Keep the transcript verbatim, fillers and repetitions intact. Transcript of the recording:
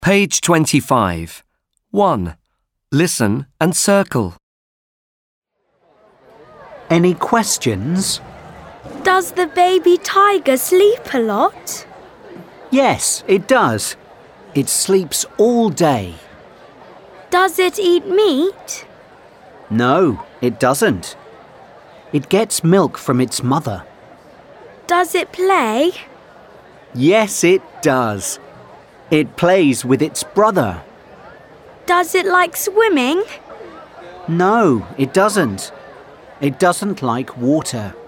Page twenty-five. one. Listen and circle. Any questions? Does the baby tiger sleep a lot? Yes, it does. It sleeps all day. Does it eat meat? No, it doesn't. It gets milk from its mother. Does it play? Yes, it does. It plays with its brother. Does it like swimming? No, it doesn't. It doesn't like water.